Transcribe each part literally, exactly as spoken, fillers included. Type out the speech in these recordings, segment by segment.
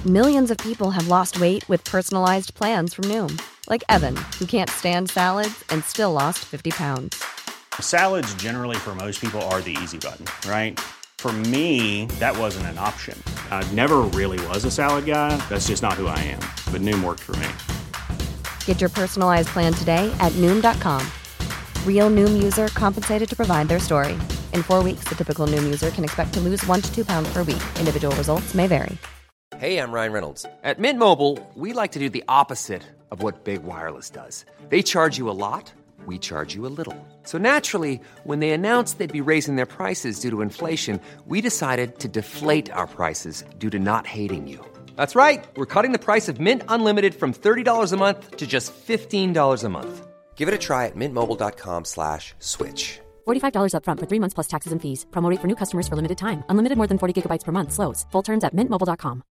Millions of people have lost weight with personalized plans from Noom. Like Evan, who can't stand salads and still lost fifty pounds. Salads generally for most people are the easy button, right? For me, that wasn't an option. I never really was a salad guy. That's just not who I am. But Noom worked for me. Get your personalized plan today at Noom dot com. Real Noom user compensated to provide their story. In four weeks, the typical Noom user can expect to lose one to two pounds per week. Individual results may vary. Hey, I'm Ryan Reynolds. At Mint Mobile, we like to do the opposite of what Big Wireless does. They charge you a lot, we charge you a little. So naturally, when they announced they'd be raising their prices due to inflation, we decided to deflate our prices due to not hating you. That's right. We're cutting the price of Mint Unlimited from thirty dollars a month to just fifteen dollars a month. Give it a try at mintmobile.com slash switch. forty-five dollars up front for three months plus taxes and fees. Promo rate for new customers for limited time. Unlimited more than forty gigabytes per month. Slows full terms at mint mobile dot com.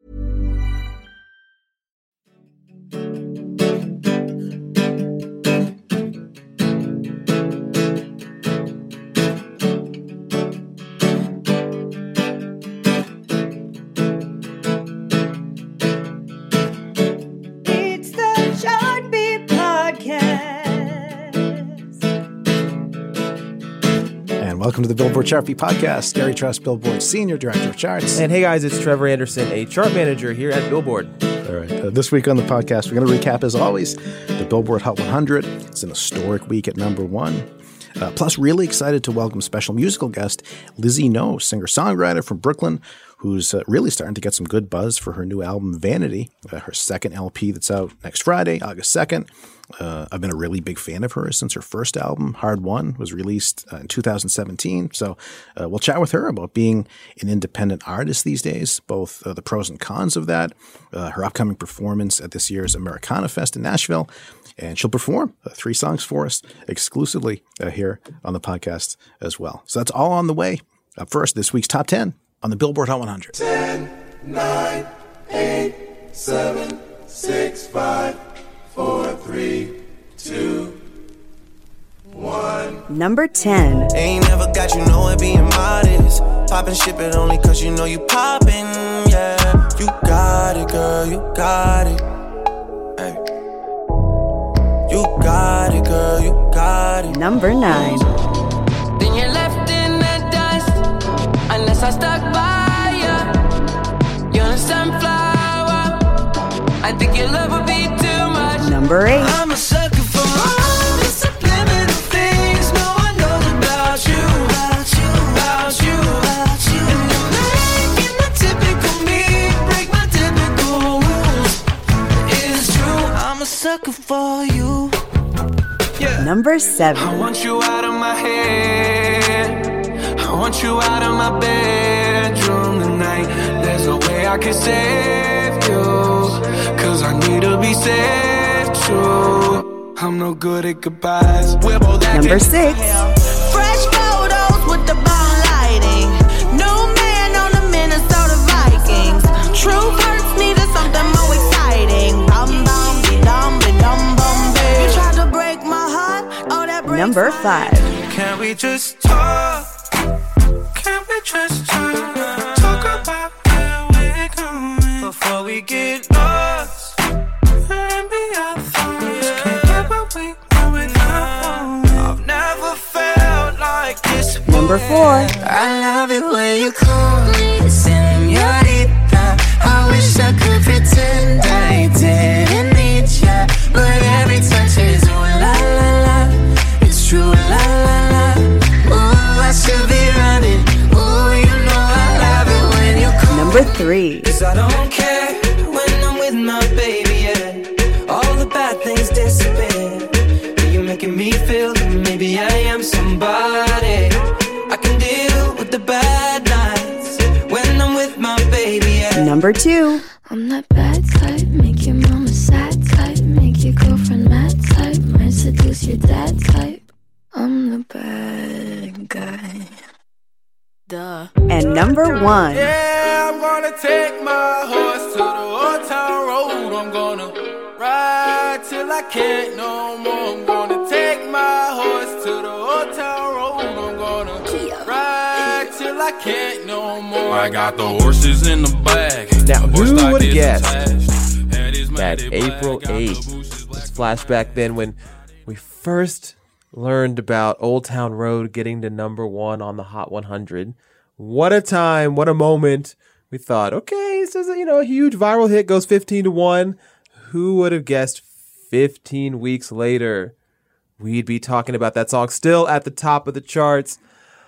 Welcome to the Billboard Chart Beat Podcast. Gary Truss, Billboard Senior Director of Charts. And hey guys, it's Trevor Anderson, a chart manager here at Billboard. All right. Uh, this week on the podcast, we're going to recap, as always, the Billboard Hot one hundred. It's an historic week at number one. Uh, plus, really excited to welcome special musical guest Lizzie No, singer-songwriter from Brooklyn, who's uh, really starting to get some good buzz for her new album, Vanity, uh, her second L P that's out next Friday, August second. Uh, I've been a really big fan of hers since her first album, Hard One, was released uh, in two thousand seventeen. So uh, we'll chat with her about being an independent artist these days, both uh, the pros and cons of that, uh, her upcoming performance at this year's Americana Fest in Nashville, and she'll perform uh, three songs for us exclusively uh, here on the podcast as well. So that's all on the way. Up first, this week's Top ten on the Billboard Hot one hundred. ten, nine, eight, seven, six, five, four, three, two, one. Number ten. Ain't never got you know it being modest. Poppin' ship it only cause you know you poppin', yeah. You got it, girl, you got it. Hey. You got it, girl, you got it. Number nine. Then you're left in the dust unless I stuck by you. You're a sunflower. I think your love would be too much. Number eight. I'm a sucker for all the subliminal things no one knows about you, about you, about you, about you. And you're making the typical me break my typical rules. It's true, I'm a sucker for you. Yeah. Number seven. I want you out of my head. I want you out of my bedroom tonight. There's no way I can save you, cause I need to be saved true. I'm no good at goodbyes. We're both Number six. Fresh photos with the bomb lighting. New man on the Minnesota Vikings. True hurts needed something more exciting. Bum bum be dum be dum bum be. You tried to break my heart. Oh, that breaks Number my five. Can we just talk? Can we just talk? Talk about where we're going before we get lost. And be our thoughts. Can't get what we want without. I've never felt like this before. Number four. I love it when you call me señorita. I wish I could pretend I didn't need ya, but every touch is ooh la la la. It's true, la la la. Ooh, I should be running. Ooh, you know I love it when you call. Number three. Cause I don't care when I'm with my baby, yeah. All the bad things disappear. You're making me feel that maybe I am somebody. I can deal with the bad nights when I'm with my baby, yeah. Number two. I'm that bad type, make your mama sad type, make your girlfriend mad type, might seduce your dad type. I'm the bad guy. Duh. And number one. Yeah, I'm gonna take my horse to the old town road. I'm gonna ride till I can't no more. I'm gonna take my horse to the old town road. I'm gonna ride till I can't no more. I got the horses in the bag. Now, who would have guessed that April eighth, this flashback then when we first learned about Old Town Road getting to number one on the Hot one hundred. What a time, what a moment. We thought, okay, this is a, you know, a huge viral hit, goes fifteen to one. Who would have guessed fifteen weeks later we'd be talking about that song still at the top of the charts?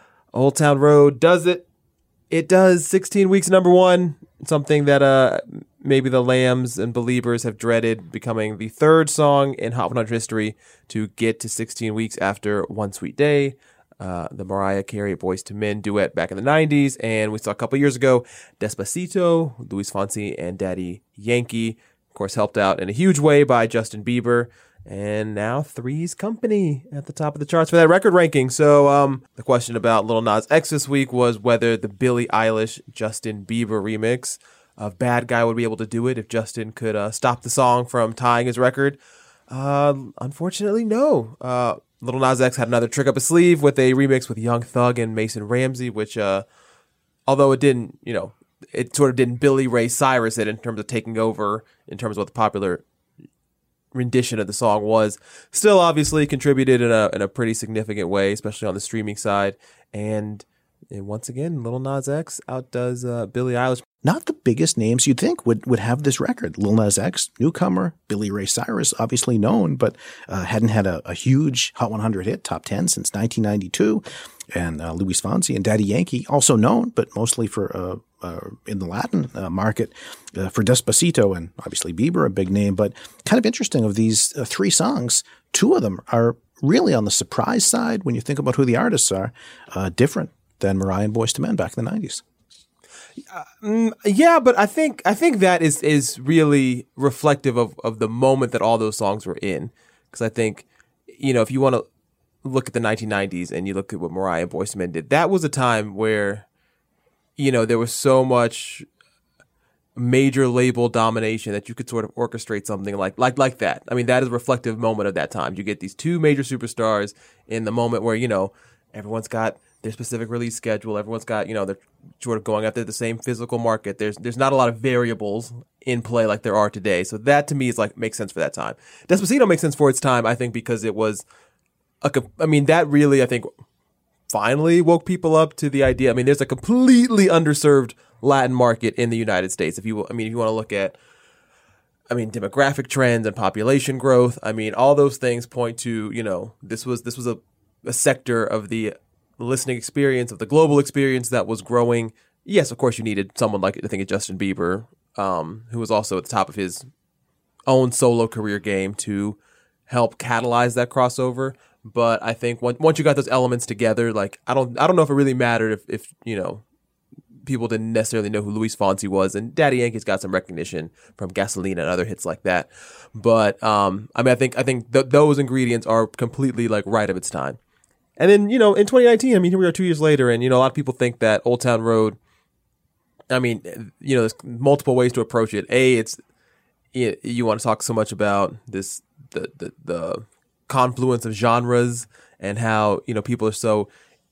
Old Town Road does it. It does. sixteen weeks number one. Something that uh maybe the Lambs and Beliebers have dreaded, becoming the third song in Hot one hundred history to get to sixteen weeks after One Sweet Day, uh, the Mariah Carey Boyz two Men duet back in the nineties. And we saw a couple years ago, Despacito, Luis Fonsi and Daddy Yankee, of course, helped out in a huge way by Justin Bieber. And now Three's Company at the top of the charts for that record ranking. So um, the question about Lil Nas X this week was whether the Billie Eilish Justin Bieber remix of Bad Guy would be able to do it if Justin could uh, stop the song from tying his record. Uh, unfortunately, no. Uh, Lil Nas X had another trick up his sleeve with a remix with Young Thug and Mason Ramsey, which, uh, although it didn't, you know, it sort of didn't Billy Ray Cyrus it in terms of taking over, in terms of what the popular rendition of the song was, still obviously contributed in a in a pretty significant way, especially on the streaming side. And, and once again, Lil Nas X outdoes uh, Billie Eilish. Not the biggest names you'd think would, would have this record. Lil Nas X, newcomer. Billy Ray Cyrus, obviously known, but uh, hadn't had a, a huge Hot one hundred hit, top ten since nineteen ninety-two. And uh, Luis Fonsi and Daddy Yankee, also known, but mostly for uh, uh, in the Latin uh, market uh, for Despacito, and obviously Bieber, a big name. But kind of interesting, of these uh, three songs, two of them are really on the surprise side when you think about who the artists are, uh, different than Mariah and Boyz two Men back in the nineties. Uh, mm, yeah, but I think I think that is is really reflective of, of the moment that all those songs were in. Because I think, you know, if you want to look at the nineteen nineties and you look at what Mariah and Boyz two Men did, that was a time where, you know, there was so much major label domination that you could sort of orchestrate something like like like that. I mean, that is a reflective moment of that time. You get these two major superstars in the moment where, you know, everyone's got their specific release schedule. Everyone's got, you know, they're sort of going after the same physical market. There's there's not a lot of variables in play like there are today. So that to me is like makes sense for that time. Despacito makes sense for its time, I think, because it was a, I mean, that really, I think, finally woke people up to the idea. I mean, there's a completely underserved Latin market in the United States. If you, I mean, if you want to look at, I mean, demographic trends and population growth, I mean, all those things point to, you know, this was this was a, a sector of the listening experience, of the global experience that was growing. Yes, of course, you needed someone like, I think, it's Justin Bieber, um, who was also at the top of his own solo career game to help catalyze that crossover. But I think once once you got those elements together, like I don't I don't know if it really mattered if, if you know, people didn't necessarily know who Luis Fonsi was, and Daddy Yankee's got some recognition from Gasolina and other hits like that. But um, I mean, I think I think th- those ingredients are completely like right of its time. And then, you know, in twenty nineteen, I mean, here we are two years later, and, you know, a lot of people think that Old Town Road, I mean, you know, there's multiple ways to approach it. A, it's, you, you want to talk so much about this, the, the, the confluence of genres and how, you know, people are so,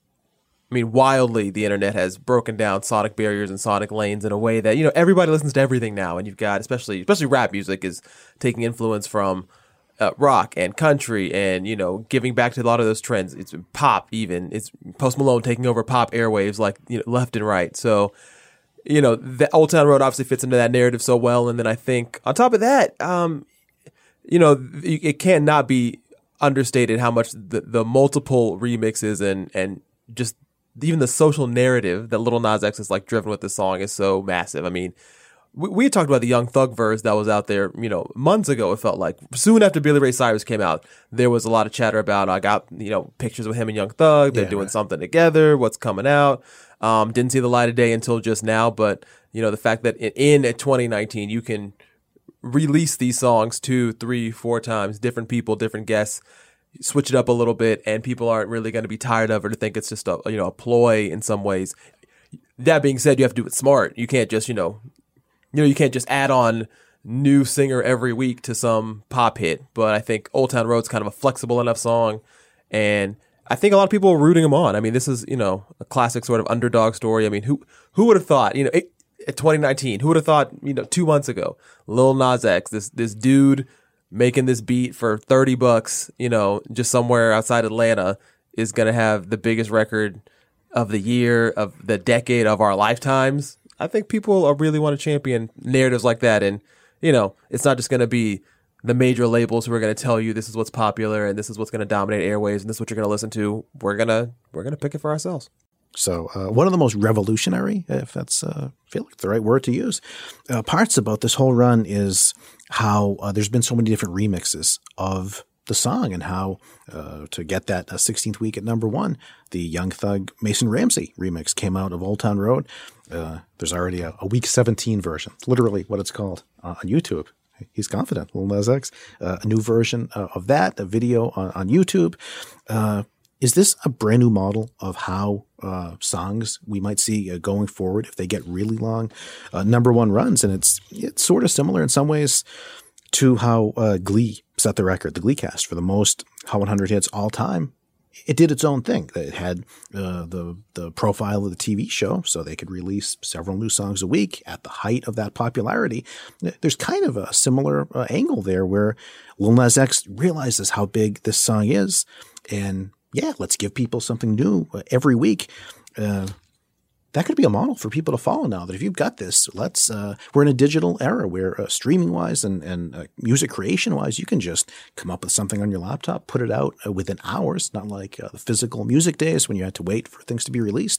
I mean, wildly, the internet has broken down sonic barriers and sonic lanes in a way that, you know, everybody listens to everything now. And you've got, especially, especially rap music is taking influence from Uh, rock and country and, you know, giving back to a lot of those trends. It's pop even. It's Post Malone taking over pop airwaves like, you know, left and right. So, you know, the Old Town Road obviously fits into that narrative so well. And then I think on top of that, um, you know, it can't not be understated how much the, the multiple remixes and, and just even the social narrative that Lil Nas X is like driven with this song is so massive. I mean, we, we talked about the Young Thug verse that was out there, you know, months ago. It felt like soon after Billy Ray Cyrus came out, there was a lot of chatter about, I got, you know, pictures with him and Young Thug. They're yeah, doing right. something together. What's coming out? Um, didn't see the light of day until just now. But, you know, the fact that in, in twenty nineteen, you can release these songs two, three, four times, different people, different guests, switch it up a little bit, and people aren't really going to be tired of it or think it's just a, you know, a ploy in some ways. That being said, you have to do it smart. You can't just, you know, you know, you can't just add on new singer every week to some pop hit. But I think Old Town Road's kind of a flexible enough song, and I think a lot of people are rooting him on. I mean, this is, you know, a classic sort of underdog story. I mean, who who would have thought, you know, it, twenty nineteen. Who would have thought, you know, two months ago, Lil Nas X, this this dude making this beat for thirty bucks, you know, just somewhere outside Atlanta, is going to have the biggest record of the year, of the decade, of our lifetimes. I think people are really want to champion narratives like that. And, you know, it's not just going to be the major labels who are going to tell you this is what's popular and this is what's going to dominate airwaves and this is what you're going to listen to. We're going to we're going to pick it for ourselves. So uh, one of the most revolutionary, if that's uh, I feel like the right word to use, uh, parts about this whole run is how uh, there's been so many different remixes of the song, and how uh, to get that uh, sixteenth week at number one, the Young Thug Mason Ramsey remix came out of Old Town Road. Uh, there's already a, a week seventeen version, literally what it's called, uh, on YouTube. He's confident, Lil Nas X. Uh, a new version uh, of that, a video on, on YouTube. Uh, is this a brand new model of how uh, songs we might see uh, going forward if they get really long uh, number one runs? And it's it's sort of similar in some ways to how uh, Glee set the record, the Glee cast, for the most Hot one hundred hits all time. It did its own thing. It had uh, the the profile of the T V show, so they could release several new songs a week at the height of that popularity. There's kind of a similar uh, angle there where Lil Nas X realizes how big this song is, and yeah, let's give people something new uh, every week. Uh, that could be a model for people to follow now, that if you've got this, let's, uh, we're in a digital era where uh, streaming wise and, and uh, music creation wise, you can just come up with something on your laptop, put it out uh, within hours, not like uh, the physical music days when you had to wait for things to be released.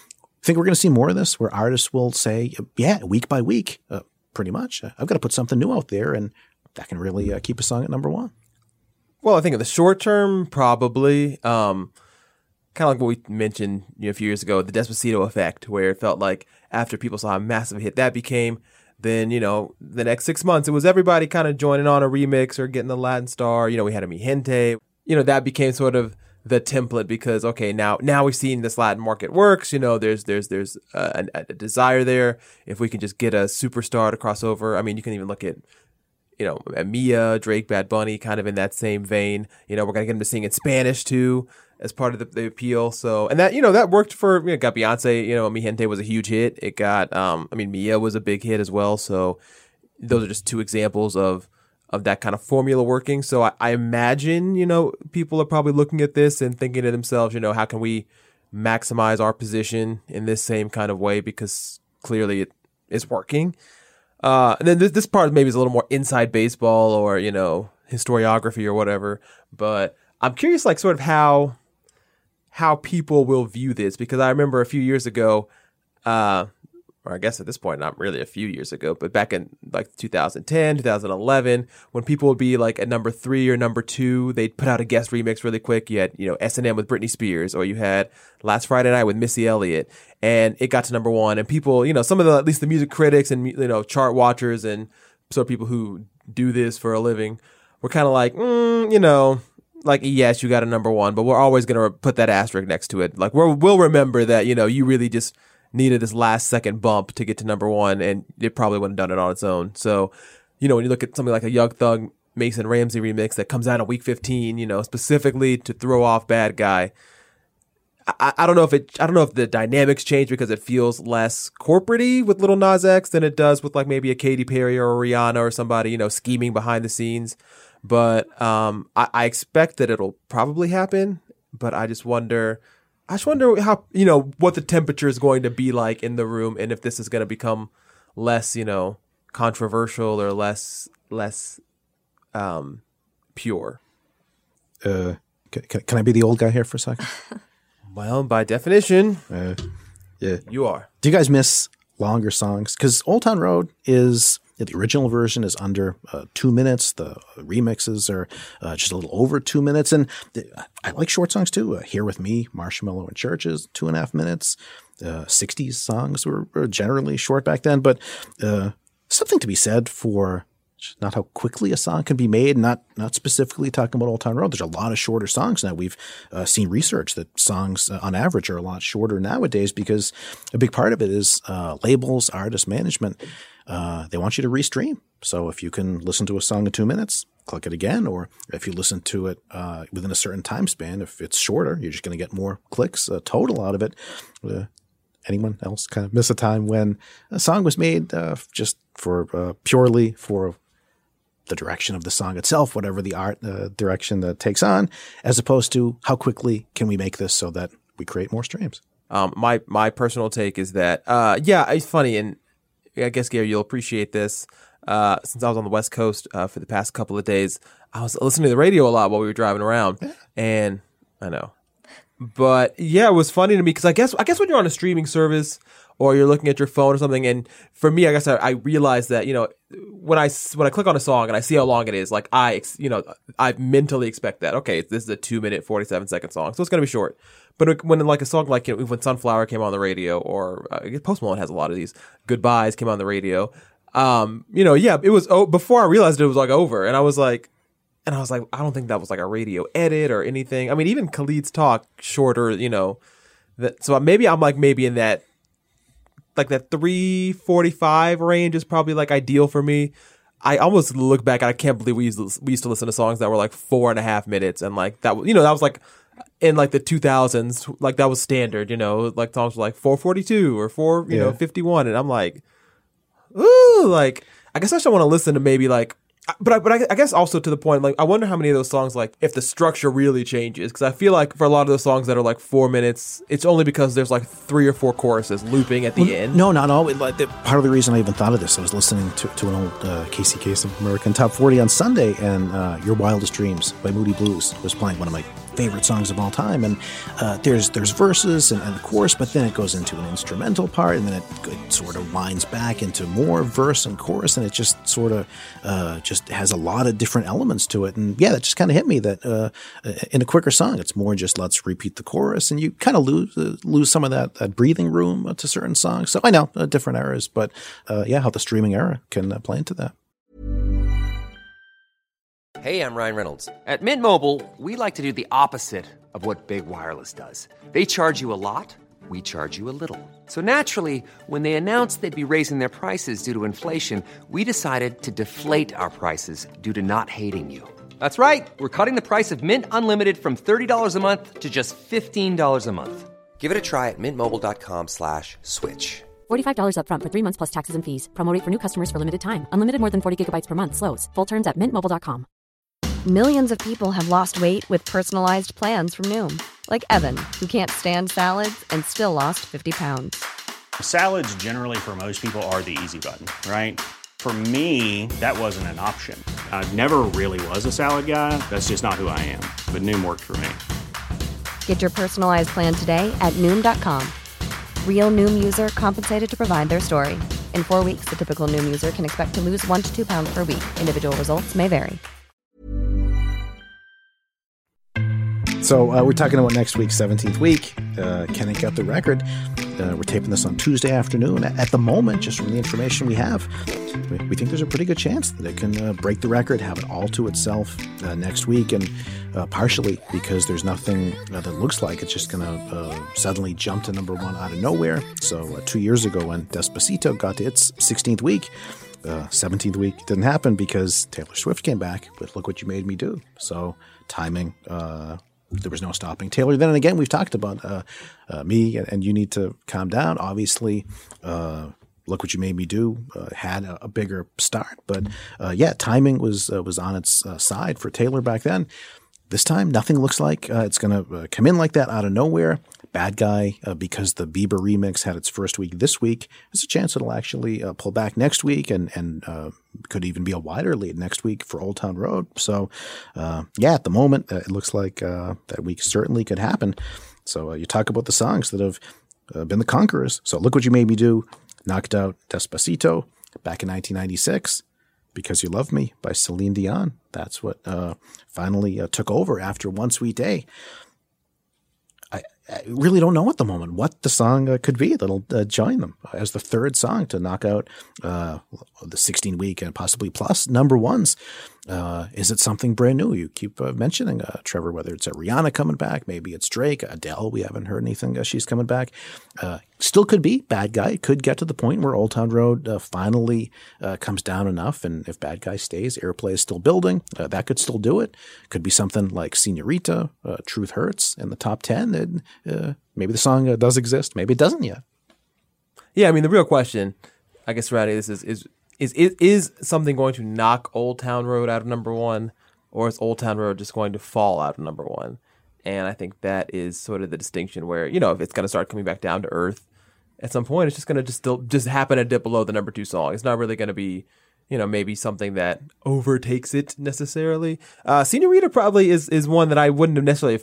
I think we're going to see more of this where artists will say, yeah, week by week, uh, pretty much, uh, I've got to put something new out there, and that can really uh, keep a song at number one. Well, I think in the short term, probably. Um, kind of like what we mentioned, you know, a few years ago, the Despacito effect, where it felt like after people saw how massive a hit that became, then, you know, the next six months, it was everybody kind of joining on a remix or getting the Latin star. You know, we had a Mi Gente. You know, that became sort of the template because, okay, now now we've seen this Latin market works. You know, there's there's there's a, a desire there. If we can just get a superstar to cross over. I mean, you can even look at, you know, Mia, Drake, Bad Bunny, kind of in that same vein. You know, we're going to get them to sing in Spanish too, as part of the, the appeal. So, and that, you know, that worked for, you know, got Beyonce, you know, Mi Gente was a huge hit. It got, um, I mean, Mia was a big hit as well. So those are just two examples of, of that kind of formula working. So I, I imagine, you know, people are probably looking at this and thinking to themselves, you know, how can we maximize our position in this same kind of way? Because clearly it is working. Uh, and then this, this part maybe is a little more inside baseball or, you know, historiography or whatever. But I'm curious, like, sort of how how people will view this, because I remember a few years ago, uh, or I guess at this point, not really a few years ago, but back in like two thousand ten, two thousand eleven, when people would be like at number three or number two, they'd put out a guest remix really quick. You had, you know, S and M with Britney Spears, or you had Last Friday Night with Missy Elliott, and it got to number one. And people, you know, some of the, at least the music critics and, you know, chart watchers and sort of people who do this for a living were kind of like, mm, you know, like, yes, you got a number one, but we're always going to put that asterisk next to it. Like, we're, we'll remember that, you know, you really just needed this last second bump to get to number one, and it probably wouldn't have done it on its own. So, you know, when you look at something like a Young Thug Mason Ramsey remix that comes out in week fifteen, you know, specifically to throw off Bad Guy, I, I don't know if it, I don't know if the dynamics change because it feels less corporate-y with Lil Nas X than it does with like maybe a Katy Perry or a Rihanna or somebody, you know, scheming behind the scenes. But um, I, I expect that it'll probably happen, but I just wonder, I just wonder how, you know, what the temperature is going to be like in the room, and if this is going to become less, you know, controversial or less, less um, pure. Uh, can, can I be the old guy here for a second? Well, by definition, uh, yeah, you are. Do you guys miss longer songs? Because Old Town Road is, the original version is under uh, two minutes. The remixes are uh, just a little over two minutes. And the, I like short songs too. Uh, Here With Me, Marshmallow and Churches, two and a half minutes. Uh, sixties songs were, were generally short back then. But uh, something to be said for not how quickly a song can be made, not not specifically talking about Old Town Road. There's a lot of shorter songs now. We've uh, seen research that songs uh, on average are a lot shorter nowadays because a big part of it is uh, labels, artist management. Uh, they want you to restream. So if you can listen to a song in two minutes, click it again. Or if you listen to it uh, within a certain time span, if it's shorter, you're just going to get more clicks uh, total out of it. Uh, anyone else kind of miss a time when a song was made uh, just for uh, purely for the direction of the song itself, whatever the art uh, direction that takes on, as opposed to how quickly can we make this so that we create more streams? Um, my my personal take is that, uh, yeah, it's funny, and I guess, Gary, you'll appreciate this. Uh, since I was on the West Coast uh, for the past couple of days, I was listening to the radio a lot while we were driving around, and I know. But yeah, it was funny to me because I guess I guess when you're on a streaming service or you're looking at your phone or something, and for me, I guess I, I realized that, you know, when I when I click on a song and I see how long it is, like I you know I mentally expect that, okay, this is a two minute forty-seven second song, so it's gonna be short. But when like a song like, you know, when Sunflower came on the radio, or uh, Post Malone has a lot of these, Goodbyes came on the radio, um, you know, yeah, it was oh, before I realized it was like over, and I was like. And I was like, I don't think that was like a radio edit or anything. I mean, even Khalid's talk shorter, you know. That, so maybe I'm like maybe in that, like that three forty-five range is probably like ideal for me. I almost look back and I can't believe we used to, we used to listen to songs that were like four and a half minutes. And like that, you know, that was like in like the two thousands, like that was standard, you know, like songs were like four forty-two or four, you yeah. know, fifty-one. And I'm like, ooh, like, I guess I should want to listen to maybe like, But I, but I, I guess also to the point, like, I wonder how many of those songs, like, if the structure really changes. Because I feel like for a lot of those songs that are like four minutes, it's only because there's like three or four choruses looping at the well, end. No, not always. Like, the, part of the reason I even thought of this, I was listening to, to an old uh, Casey Kasem American Top forty on Sunday, and uh, Your Wildest Dreams by Moody Blues was playing, one of my favorite songs of all time. And uh, there's there's verses and, and the chorus, but then it goes into an instrumental part, and then it, it sort of winds back into more verse and chorus, and it just sort of uh, just has a lot of different elements to it. And yeah, that just kind of hit me that uh, in a quicker song, it's more just let's repeat the chorus, and you kind of lose uh, lose some of that, that breathing room to certain songs. So I know uh, different eras, but uh, yeah, how the streaming era can uh, play into that. Hey, I'm Ryan Reynolds. At Mint Mobile, we like to do the opposite of what Big Wireless does. They charge you a lot, we charge you a little. So naturally, when they announced they'd be raising their prices due to inflation, we decided to deflate our prices due to not hating you. That's right. We're cutting the price of Mint Unlimited from thirty dollars a month to just fifteen dollars a month. Give it a try at mintmobile.com slash switch. forty-five dollars up front for three months plus taxes and fees. Promo rate for new customers for limited time. Unlimited more than forty gigabytes per month slows. Full terms at mint mobile dot com. Millions of people have lost weight with personalized plans from Noom. Like Evan, who can't stand salads and still lost fifty pounds. Salads generally for most people are the easy button, right? For me, that wasn't an option. I never really was a salad guy. That's just not who I am. But Noom worked for me. Get your personalized plan today at Noom dot com. Real Noom user compensated to provide their story. In four weeks, the typical Noom user can expect to lose one to two pounds per week. Individual results may vary. So uh, we're talking about next week's seventeenth week. Uh, can it get the record? Uh, we're taping this on Tuesday afternoon. At the moment, just from the information we have, we, we think there's a pretty good chance that it can uh, break the record, have it all to itself uh, next week, and uh, partially because there's nothing uh, that looks like it's just going to uh, suddenly jump to number one out of nowhere. So uh, two years ago when Despacito got to its sixteenth week, uh, seventeenth week didn't happen because Taylor Swift came back with Look What You Made Me Do. So timing... Uh, There was no stopping Taylor. Then again, we've talked about uh, uh, me and, and You Need to Calm Down. Obviously, uh, Look What You Made Me Do uh, had a, a bigger start. But uh, yeah, timing was uh, was on its uh, side for Taylor back then. This time, nothing looks like uh, it's going to uh, come in like that out of nowhere. Bad Guy, uh, because the Bieber remix had its first week this week, there's a chance it'll actually uh, pull back next week and, and uh, could even be a wider lead next week for Old Town Road. So, uh, yeah, at the moment, uh, it looks like uh, that week certainly could happen. So uh, you talk about the songs that have uh, been the conquerors. So Look What You Made Me Do knocked out Despacito back in nineteen ninety-six. Because You Love Me by Celine Dion. That's what uh, finally uh, took over after One Sweet Day. I, I really don't know at the moment what the song uh, could be that'll uh, join them as the third song to knock out uh, the sixteen-week and possibly plus number ones. Uh, is it something brand new? You keep uh, mentioning, uh, Trevor, whether it's uh, Rihanna coming back, maybe it's Drake, Adele. We haven't heard anything. Uh, she's coming back. Uh, still could be Bad Guy. It could get to the point where Old Town Road uh, finally uh, comes down enough. And if Bad Guy stays, airplay is still building. Uh, that could still do it. Could be something like Senorita, uh, Truth Hurts in the top ten. And uh, maybe the song uh, does exist. Maybe it doesn't yet. Yeah, I mean, the real question, I guess, surrounding this is, is, is, is, is something going to knock Old Town Road out of number one, or is Old Town Road just going to fall out of number one? And I think that is sort of the distinction where, you know, if it's going to start coming back down to earth at some point, it's just going to just still just happen to dip below the number two song. It's not really going to be, you know, maybe something that overtakes it necessarily. Uh, Senorita probably is, is one that I wouldn't have necessarily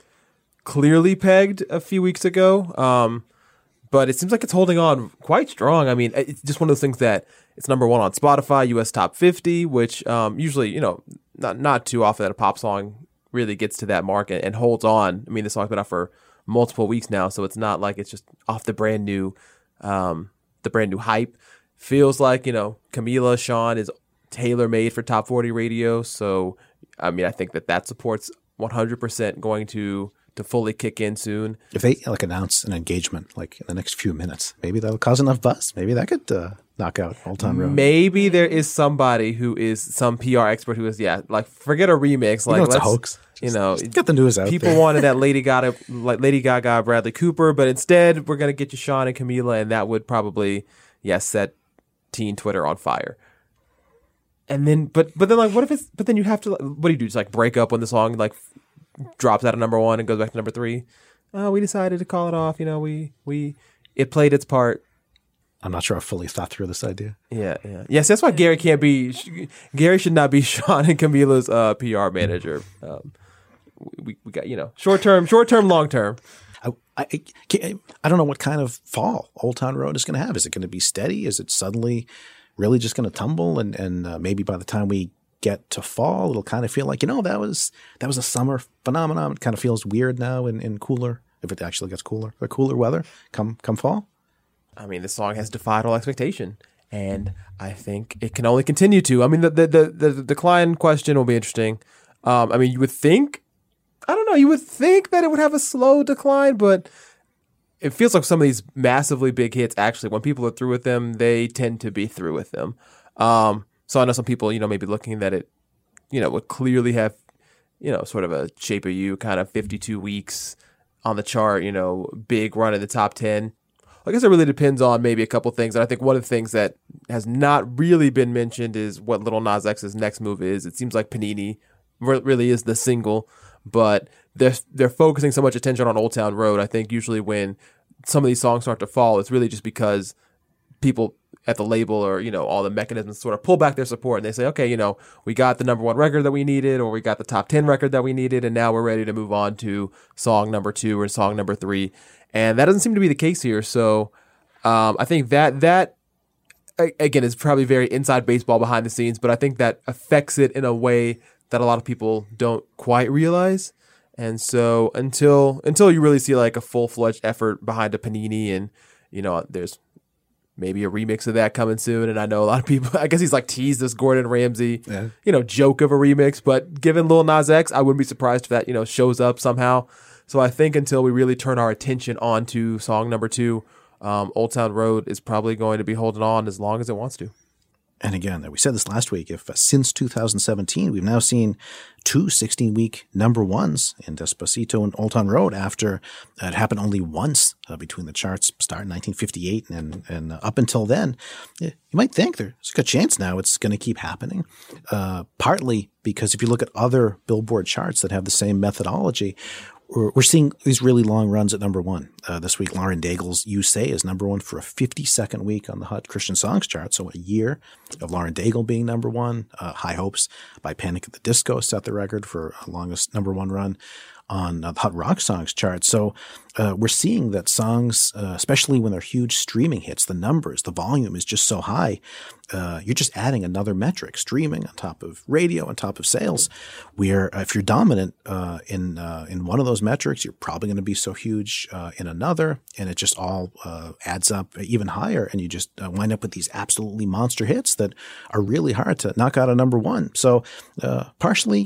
clearly pegged a few weeks ago. Um, but it seems like it's holding on quite strong. I mean, it's just one of those things that it's number one on Spotify, U S Top fifty, which um, usually, you know, not not too often that a pop song really gets to that mark and, and holds on. I mean, the song's been out for multiple weeks now, so it's not like it's just off the brand new, um, the brand new hype. Feels like, you know, Camila, Sean is tailor made for top forty radio. So, I mean, I think that that support's one hundred percent going to to fully kick in soon. If they like announce an engagement like in the next few minutes, maybe that'll cause enough buzz. Maybe that could uh, knock out Old Town Road. Maybe there is somebody who is some P R expert who is, yeah, like forget a remix. You like know it's let's, a hoax. Just, you know, get the news out. People there. wanted that Lady Gaga, like Lady Gaga, Bradley Cooper, but instead we're gonna get you Sean and Camila, and that would probably, yeah, set teen Twitter on fire. And then, but but then like, what if it's? But then you have to. What do you do? Just like break up when the song like drops out of number one and goes back to number three? Oh, we decided to call it off. You know, we we it played its part. I'm not sure I fully thought through this idea. Yeah, yeah, yes. That's why Gary can't be. Gary should not be Sean and Camila's uh, P R manager. Um, we we got, you know, short term, short term, long term. I, I, I don't know what kind of fall Old Town Road is going to have. Is it going to be steady? Is it suddenly really just going to tumble? And, and uh, maybe by the time we get to fall, it'll kind of feel like, you know, that was that was a summer phenomenon. It kind of feels weird now in, in cooler, if it actually gets cooler, or cooler weather come come fall. I mean, this song has defied all expectation, and I think it can only continue to. I mean, the the the, the decline question will be interesting. Um, I mean, you would think, I don't know, you would think that it would have a slow decline, but it feels like some of these massively big hits, actually, when people are through with them, they tend to be through with them. Um, so I know some people, you know, maybe looking that it, you know, would clearly have, you know, sort of a Shape of You kind of fifty-two weeks on the chart, you know, big run in the top ten. I guess it really depends on maybe a couple things. And I think one of the things that has not really been mentioned is what Lil Nas X's next move is. It seems like Panini really is the single, but they're they're focusing so much attention on Old Town Road. I think usually when some of these songs start to fall, it's really just because people at the label or, you know, all the mechanisms sort of pull back their support and they say, okay, you know, we got the number one record that we needed, or we got the top ten record that we needed, and now we're ready to move on to song number two or song number three. And that doesn't seem to be the case here. So um, I think that that, again, is probably very inside baseball behind the scenes, but I think that affects it in a way that a lot of people don't quite realize. And so until until you really see like a full-fledged effort behind a Panini, and, you know, there's maybe a remix of that coming soon. And I know a lot of people, I guess he's like teased this Gordon Ramsay, yeah. you know, joke of a remix. But given Lil Nas X, I wouldn't be surprised if that, you know, shows up somehow. So I think until we really turn our attention onto song number two, um, Old Town Road is probably going to be holding on as long as it wants to. And again, we said this last week, if uh, since two thousand seventeen, we've now seen two sixteen-week number ones in Despacito and Old Town Road after uh, it happened only once uh, between the charts, start in nineteen fifty-eight and, and uh, up until then. You might think there's a good chance now it's going to keep happening, uh, partly because if you look at other Billboard charts that have the same methodology, We're, we're seeing these really long runs at number one. Uh, this week, Lauren Daigle's You Say is number one for a fifty-second week on the Hot Christian Songs chart. So a year of Lauren Daigle being number one. Uh, High Hopes by Panic at the Disco set the record for a longest number one run on uh, the Hot Rock Songs chart. So uh, we're seeing that songs, uh, especially when they're huge streaming hits, the numbers, the volume is just so high. Uh, you're just adding another metric, streaming on top of radio, on top of sales, where uh, if you're dominant uh, in uh, in one of those metrics, you're probably going to be so huge uh, in another, and it just all uh, adds up even higher, and you just uh, wind up with these absolutely monster hits that are really hard to knock out of number one. So uh, partially uh,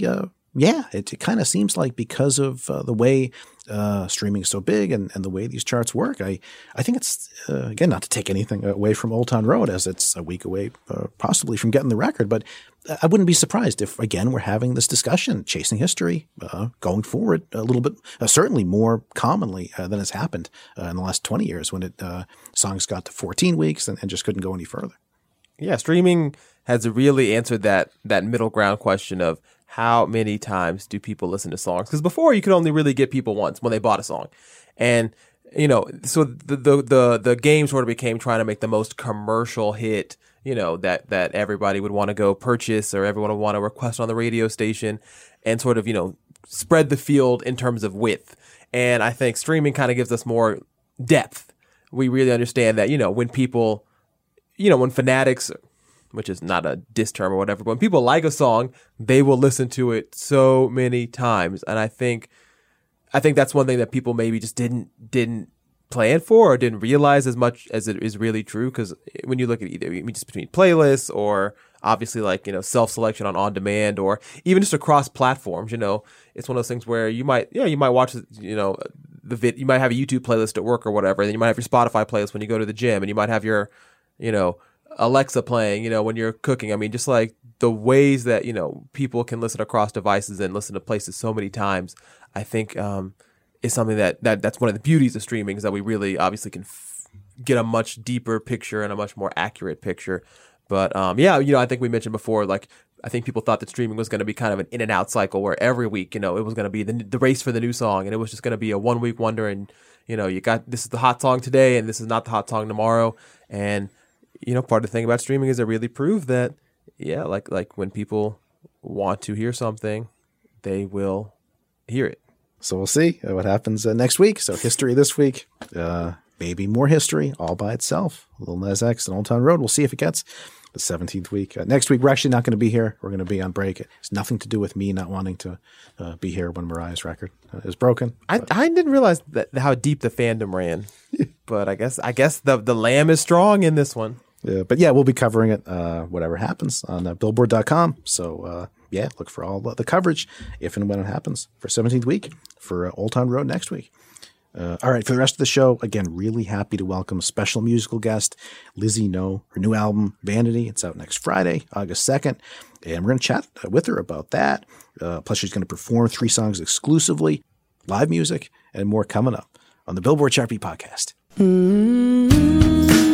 yeah, it, it kind of seems like because of uh, the way uh, streaming is so big and, and the way these charts work, I, I think it's, uh, again, not to take anything away from Old Town Road as it's a week away uh, possibly from getting the record, but I wouldn't be surprised if, again, we're having this discussion, chasing history, uh, going forward a little bit, uh, certainly more commonly uh, than has happened uh, in the last twenty years when it uh, songs got to fourteen weeks and, and just couldn't go any further. Yeah, streaming has really answered that that middle ground question of how many times do people listen to songs? Because before you could only really get people once when they bought a song. And, you know, so the, the, the, the game sort of became trying to make the most commercial hit, you know, that, that everybody would want to go purchase or everyone would want to request on the radio station and sort of, you know, spread the field in terms of width. And I think streaming kind of gives us more depth. We really understand that, you know, when people, you know, when fanatics, which is not a diss term or whatever, but when people like a song, they will listen to it so many times. And I think, I think that's one thing that people maybe just didn't, didn't plan for or didn't realize as much as it is really true. Cause when you look at either, I mean, just between playlists or obviously like, you know, self-selection on on demand or even just across platforms, you know, it's one of those things where you might, yeah, you might watch, you know, the vid, you might have a YouTube playlist at work or whatever. And then you might have your Spotify playlist when you go to the gym and you might have your, you know, Alexa playing, you know, when you're cooking. I mean, just like the ways that, you know, people can listen across devices and listen to places so many times, I think um, is something that, that that's one of the beauties of streaming is that we really obviously can f- get a much deeper picture and a much more accurate picture. But um, yeah, you know, I think we mentioned before, like, I think people thought that streaming was going to be kind of an in and out cycle where every week, you know, it was going to be the, the race for the new song and it was just going to be a one week wonder. And, you know, you got, this is the hot song today and this is not the hot song tomorrow. And, you know, part of the thing about streaming is it really proved that, yeah, like like when people want to hear something, they will hear it. So we'll see what happens uh, next week. So history this week, uh, maybe more history all by itself. Lil Nas X and Old Town Road. We'll see if it gets the seventeenth week. Uh, next week, we're actually not going to be here. We're going to be on break. It's nothing to do with me not wanting to uh, be here when Mariah's record uh, is broken. I, I didn't realize that how deep the fandom ran, but I guess I guess the the lamb is strong in this one. Yeah, but yeah, we'll be covering it, uh, whatever happens on uh, billboard dot com. So uh, yeah, look for all the coverage if and when it happens for seventeenth week for uh, Old Town Road next week. Uh, all right, for the rest of the show, again, really happy to welcome a special musical guest, Lizzie No. Her new album, Vanity, it's out next Friday, August second, and we're going to chat with her about that. Uh, plus, she's going to perform three songs exclusively, live music, and more coming up on the Billboard Chart Beat Podcast. Mm-hmm.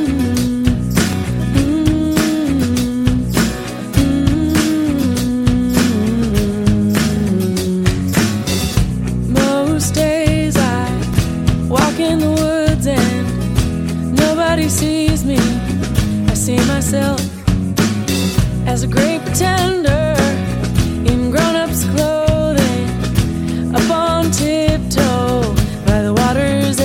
In the woods and nobody sees me. I see myself as a great pretender in grown-ups clothing, up on tiptoe by the water's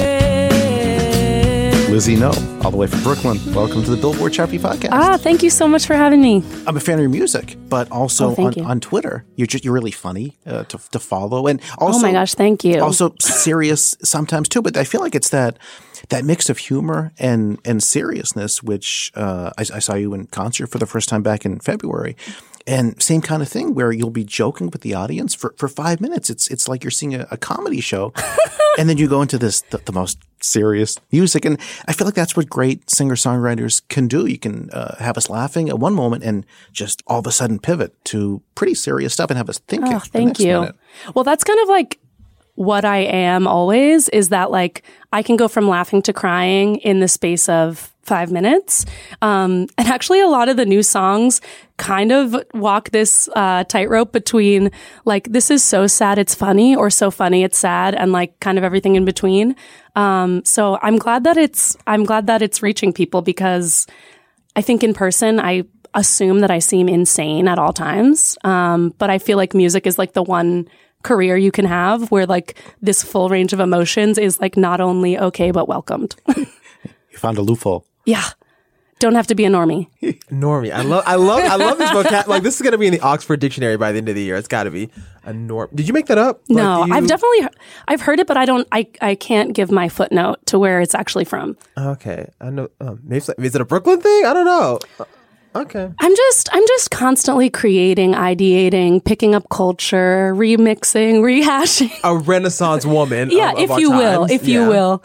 edge. Lizzie No, all the way from Brooklyn. Welcome to the Billboard Chart Beat Podcast. Ah, thank you so much for having me. I'm a fan of your music, but also oh, on, you. on Twitter, you're just you're really funny uh, to to follow, and also oh my gosh, thank you. Also serious sometimes too, but I feel like it's that that mix of humor and and seriousness, which uh, I, I saw you in concert for the first time back in February. And same kind of thing where you'll be joking with the audience for, for five minutes. It's it's like you're seeing a, a comedy show, and then you go into this the, the most serious music. And I feel like that's what great singer songwriters can do. You can uh, have us laughing at one moment and just all of a sudden pivot to pretty serious stuff and have us thinking. Oh, thank you. Minute. Well, that's kind of like what I am always. Is that like I can go from laughing to crying in the space of five minutes. Um, and actually a lot of the new songs kind of walk this uh, tightrope between like, this is so sad it's funny, or so funny it's sad, and like kind of everything in between. Um, so I'm glad that it's, I'm glad that it's reaching people, because I think in person, I assume that I seem insane at all times. Um, but I feel like music is like the one career you can have where like this full range of emotions is like not only okay, but welcomed. You found a loophole. Yeah. Don't have to be a normie. Normie. I love I love I love this vocab. Like, this is going to be in the Oxford Dictionary by the end of the year. It's got to be a norm. Did you make that up? No, like, you... I've definitely I've heard it, but I don't I I can't give my footnote to where it's actually from. Okay. I know um, maybe is it a Brooklyn thing? I don't know. Okay. I'm just I'm just constantly creating, ideating, picking up culture, remixing, rehashing. A Renaissance woman. Yeah, of, of if our you will, times. if Yeah. you will.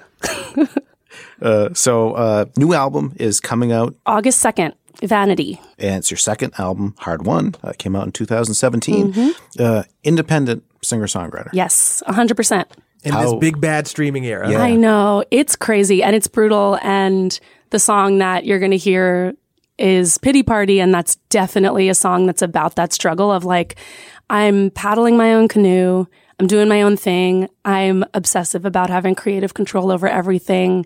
Uh, so, uh, new album is coming out, August second, Vanity. and it's your second album, Hard One. Uh, came out in two thousand seventeen. Mhm. Uh, independent singer-songwriter. Yes, one hundred percent. In How- this big bad streaming era. Yeah. I know. It's crazy and it's brutal. And the song that you're going to hear is Pity Party. And that's definitely a song that's about that struggle of like, I'm paddling my own canoe. I'm doing my own thing. I'm obsessive about having creative control over everything.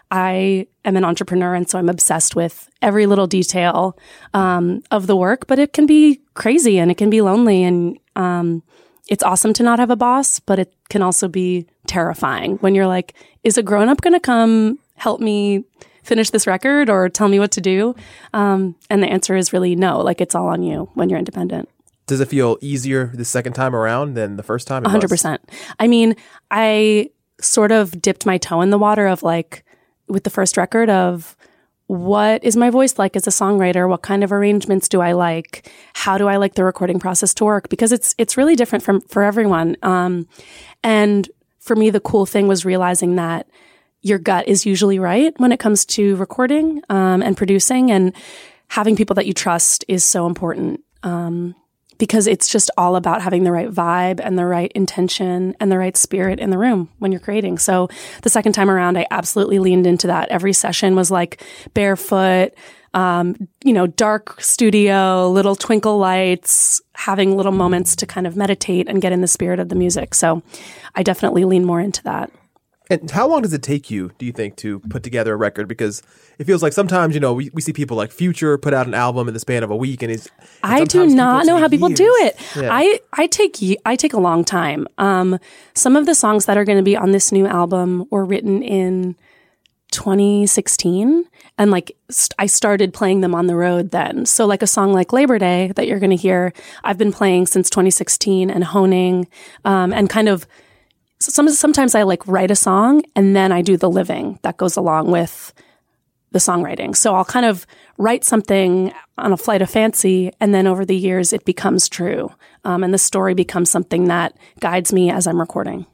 I am an entrepreneur, and so I'm obsessed with every little detail um, of the work, but it can be crazy and it can be lonely. And um, it's awesome to not have a boss, but it can also be terrifying when you're like, is a grown-up going to come help me finish this record or tell me what to do? Um, and the answer is really no. Like, it's all on you when you're independent. Does it feel easier the second time around than the first time? It one hundred was? percent. I mean, I sort of dipped my toe in the water of like, with the first record of what is my voice like as a songwriter? What kind of arrangements do I like? How do I like the recording process to work? Because it's it's really different from for everyone. Um, and for me, the cool thing was realizing that your gut is usually right when it comes to recording um, and producing, and having people that you trust is so important. Um, Because it's just all about having the right vibe and the right intention and the right spirit in the room when you're creating. So the second time around, I absolutely leaned into that. Every session was like barefoot, um, you know, dark studio, little twinkle lights, having little moments to kind of meditate and get in the spirit of the music. So I definitely lean more into that. And how long does it take you, do you think, to put together a record? Because it feels like sometimes, you know, we, we see people like Future put out an album in the span of a week, and it's. and I do sometimes not people know how take people years. do it. Yeah. I, I take ye- I take a long time. Um, some of the songs that are going to be on this new album were written in twenty sixteen, and like st- I started playing them on the road then. So like a song like Labor Day that you're going to hear, I've been playing since twenty sixteen and honing um, and kind of. Some, sometimes I like write a song and then I do the living that goes along with the songwriting. So I'll kind of write something on a flight of fancy, and then over the years it becomes true. Um, and the story becomes something that guides me as I'm recording.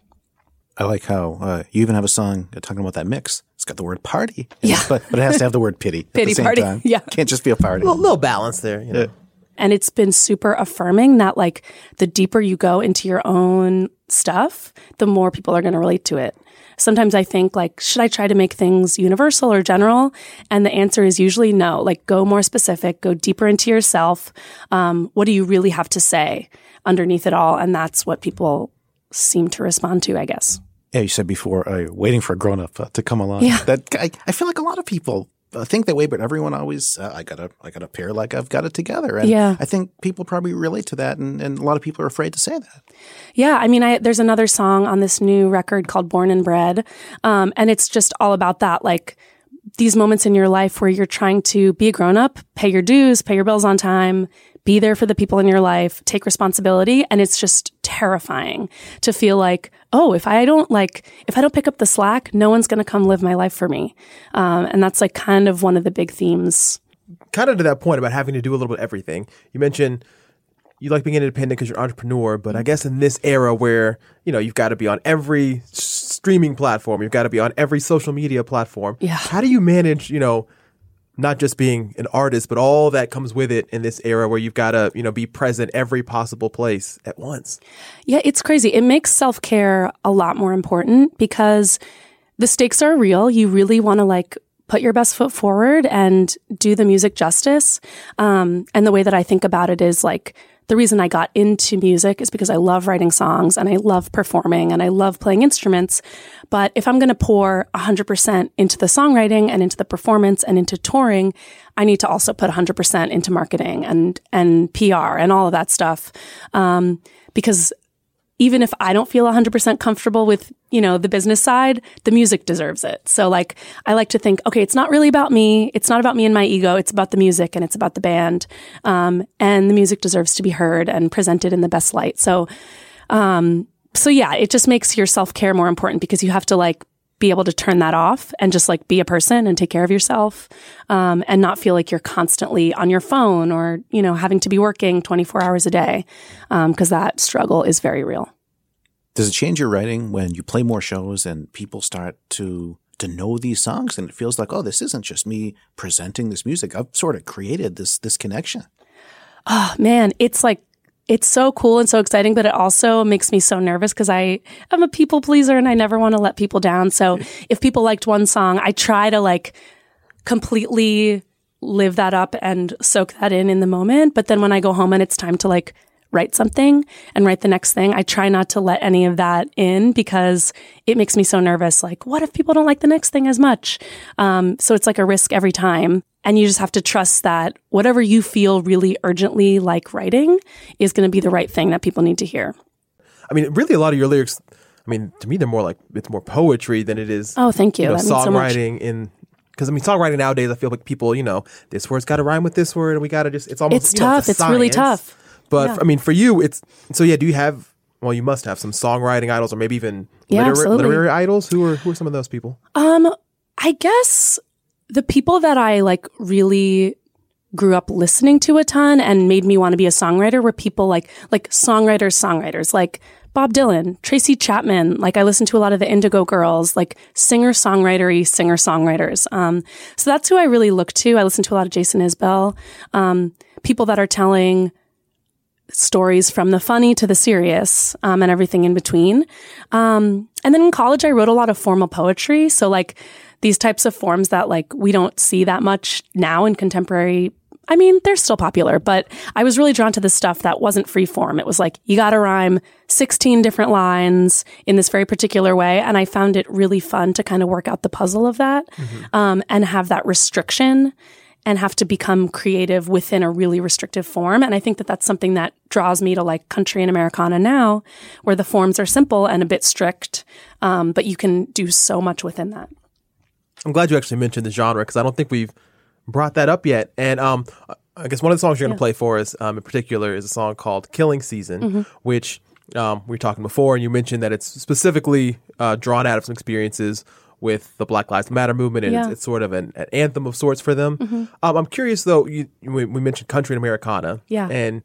I like how uh, you even have a song talking about that mix. It's got the word party, in Yeah. it, but, but it has to have the word pity at Pity the same party, time. yeah. Can't just be a party. A little, little balance there, you know. Yeah. And it's been super affirming that like the deeper you go into your own stuff, the more people are going to relate to it. Sometimes I think like, should I try to make things universal or general? And the answer is usually no. Like, go more specific, go deeper into yourself. Um, what do you really have to say underneath it all? And that's what people seem to respond to, I guess. Yeah, you said before, uh, waiting for a grown-up uh, to come along. Yeah. That I, I feel like a lot of people uh, think that way, but everyone always, uh, I gotta, I gotta appear like I've got it together. And Yeah. I think people probably relate to that, and, and a lot of people are afraid to say that. Yeah, I mean, I, there's another song on this new record called Born and Bred, um, and it's just all about that, like these moments in your life where you're trying to be a grown-up, pay your dues, pay your bills on time, be there for the people in your life, take responsibility, and it's just terrifying to feel like, oh, if I don't like, if I don't pick up the slack, no one's going to come live my life for me, um, and that's like kind of one of the big themes. Kind of to that point about having to do a little bit of everything. You mentioned you like being independent because you're an entrepreneur, but I guess in this era where, you know, you've got to be on every s- streaming platform, you've got to be on every social media platform. Yeah. How do you manage, you know, not just being an artist, but all that comes with it in this era where you've got to, you know, be present every possible place at once? Yeah, it's crazy. It makes self-care a lot more important because the stakes are real. You really want to like put your best foot forward and do the music justice. Um, and the way that I think about it is like, the reason I got into music is because I love writing songs and I love performing and I love playing instruments. But if I'm going to pour one hundred percent into the songwriting and into the performance and into touring, I need to also put one hundred percent into marketing and, and P R and all of that stuff. Um, because even if I don't feel one hundred percent comfortable with, you know, the business side, the music deserves it. So like, I like to think, okay, it's not really about me. It's not about me and my ego. It's about the music and it's about the band. Um, and the music deserves to be heard and presented in the best light. So, um, so yeah, it just makes your self-care more important because you have to like be able to turn that off and just like be a person and take care of yourself, um, and not feel like you're constantly on your phone or, you know, having to be working twenty-four hours a day, because um, that struggle is very real. Does it change your writing when you play more shows and people start to to know these songs and it feels like, oh, this isn't just me presenting this music. I've sort of created this this connection. Oh, man, it's like, it's so cool and so exciting, but it also makes me so nervous because I am a people pleaser and I never want to let people down. So if people liked one song, I try to like completely live that up and soak that in in the moment. But then when I go home and it's time to like write something and write the next thing, I try not to let any of that in because it makes me so nervous. Like, what if people don't like the next thing as much? Um, so it's like a risk every time. And you just have to trust that whatever you feel really urgently like writing is going to be the right thing that people need to hear. I mean, really a lot of your lyrics, I mean, to me, they're more like, it's more poetry than it is. Oh, thank you. you know, that means so much. Songwriting in, because I mean, songwriting nowadays, I feel like people, you know, this word's got to rhyme with this word and we got to just, it's almost, It's you know, tough. it's, a It's really science. tough. But Yeah. I mean, for you, it's, so yeah, do you have, well, you must have some songwriting idols or maybe even Yeah, literary, absolutely. literary idols. Who are, who are some of those people? Um, I guess the people that I like really grew up listening to a ton and made me want to be a songwriter were people like, like songwriters, songwriters, like Bob Dylan, Tracy Chapman. Like I listened to a lot of the Indigo Girls, like singer-songwritery singer-songwriters. Um, so that's who I really look to. I listen to a lot of Jason Isbell, um, people that are telling stories from the funny to the serious, um, and everything in between. Um, and then in college, I wrote a lot of formal poetry. So like these types of forms that like we don't see that much now in contemporary. I mean, they're still popular, but I was really drawn to the stuff that wasn't free form. It was like, you got to rhyme sixteen different lines in this very particular way. And I found it really fun to kind of work out the puzzle of that, mm-hmm. um, and have that restriction and have to become creative within a really restrictive form. And I think that that's something that draws me to like country and Americana now, where the forms are simple and a bit strict, um, but you can do so much within that. I'm glad you actually mentioned the genre because I don't think we've brought that up yet. And um, I guess one of the songs you're going to Yeah. play for us um, in particular is a song called Killing Season, Mm-hmm. which um, we were talking before, and you mentioned that it's specifically uh, drawn out of some experiences with the Black Lives Matter movement, and Yeah. it's, it's sort of an, an anthem of sorts for them. Mhm. Um, I'm curious, though, you, we, we mentioned country and Americana. Yeah. And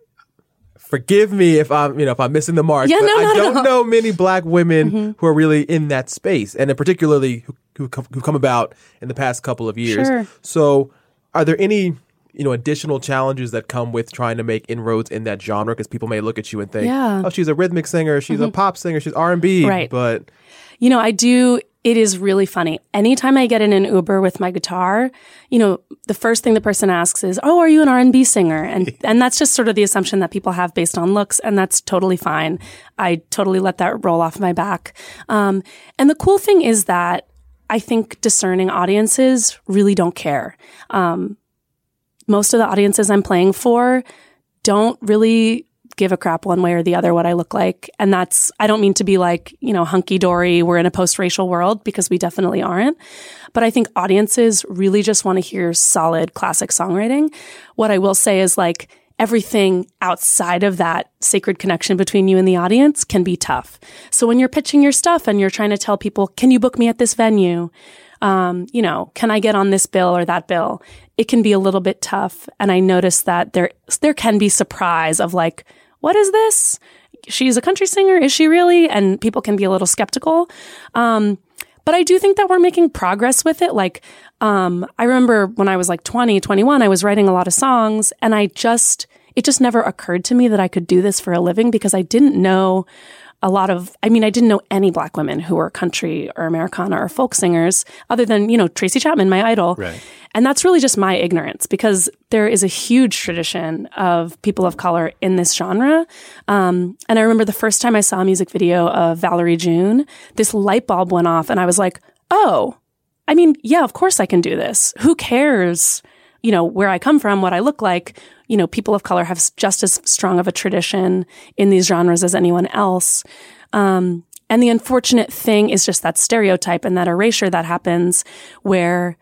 forgive me if I'm, you know, if I'm missing the mark, Yeah, but no, I no, don't no. know many Black women Mm-hmm. who are really in that space, and in particularly who, who come, who come about in the past couple of years. Sure. So, are there any, you know, additional challenges that come with trying to make inroads in that genre? Because people may look at you and think, Yeah. "Oh, she's a rhythmic singer, she's a pop singer, she's R and B," Right. but You know, I do. It is really funny. Anytime I get in an Uber with my guitar, you know, the first thing the person asks is, "Oh, are you an R and B singer?" And and that's just sort of the assumption that people have based on looks, and that's totally fine. I totally let that roll off my back. Um, and the cool thing is that I think discerning audiences really don't care. Um, most of the audiences I'm playing for don't really give a crap one way or the other what I look like. And that's, I don't mean to be like, you know, hunky-dory, we're in a post-racial world, because we definitely aren't. But I think audiences really just want to hear solid classic songwriting. What I will say is like everything outside of that sacred connection between you and the audience can be tough. So when you're pitching your stuff and you're trying to tell people, can you book me at this venue? Um, you know, can I get on this bill or that bill? It can be a little bit tough. And I noticed that there, there can be surprise of like, what is this? She's a country singer. Is she really? And people can be a little skeptical. Um, but I do think that we're making progress with it. Like, um, I remember when I was like twenty, twenty-one, I was writing a lot of songs, and I just, it just never occurred to me that I could do this for a living because I didn't know a lot of, I mean, I didn't know any Black women who were country or Americana or folk singers other than, you know, Tracy Chapman, my idol. Right. And that's really just my ignorance because there is a huge tradition of people of color in this genre. Um, and I remember the first time I saw a music video of Valerie June, this light bulb went off and I was like, oh, I mean, yeah, of course I can do this. Who cares, you know, where I come from, what I look like? You know, people of color have just as strong of a tradition in these genres as anyone else. Um, and the unfortunate thing is just that stereotype and that erasure that happens where